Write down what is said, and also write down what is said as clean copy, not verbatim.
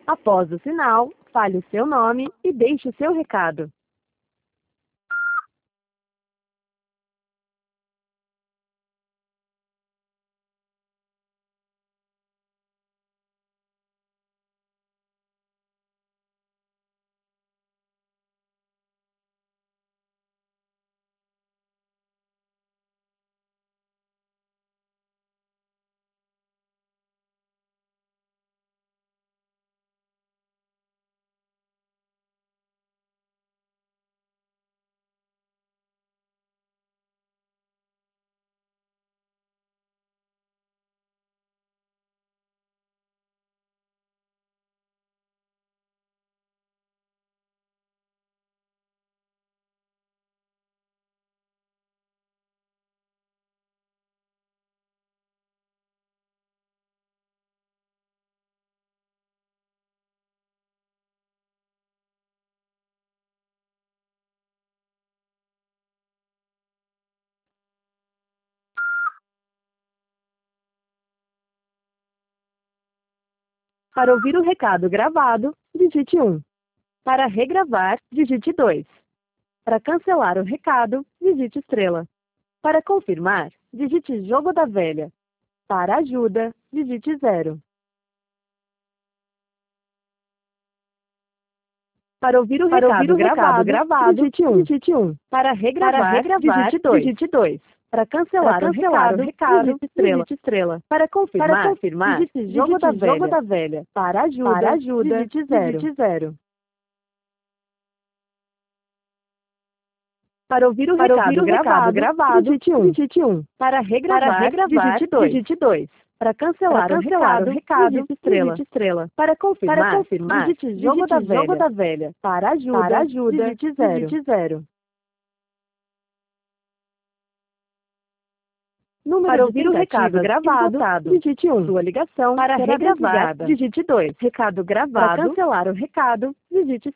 Após o sinal, fale o seu nome e deixe o seu recado. Para ouvir o recado gravado, digite 1. Para regravar, digite 2. Para cancelar o recado, digite estrela. Para confirmar, digite jogo da velha. Para ajuda, digite 0. Para ouvir o recado gravado, digite 1. Para regravar, digite 2. Para cancelar o recado, digite estrela. Para confirmar, digite jogo da velha. Para ajuda, digite 0. Para ouvir o recado gravado, digite 1. Para regravar, digite 2. Para cancelar o recado, digite estrela. Para confirmar, digite jogo da velha. Para ajuda, digite 0. Para ouvir o recado gravado, digite 1. Sua ligação para regravar, digite 2. Recado gravado. Para cancelar o recado, digite